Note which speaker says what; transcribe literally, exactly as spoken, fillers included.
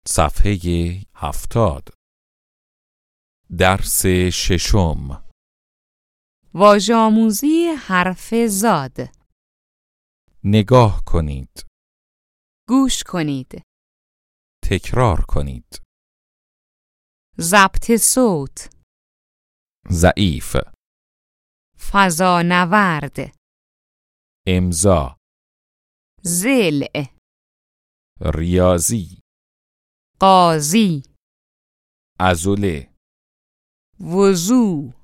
Speaker 1: صفحه هفتاد. درس ششم.
Speaker 2: واژه‌آموزی حرف زاد.
Speaker 1: نگاه کنید.
Speaker 2: گوش کنید.
Speaker 1: تکرار کنید.
Speaker 2: ضبط صوت.
Speaker 1: ضعیف.
Speaker 2: فضانورد.
Speaker 1: امضا.
Speaker 2: ضلع.
Speaker 1: ریاضی.
Speaker 2: قاضی.
Speaker 1: عضله.
Speaker 2: وضو.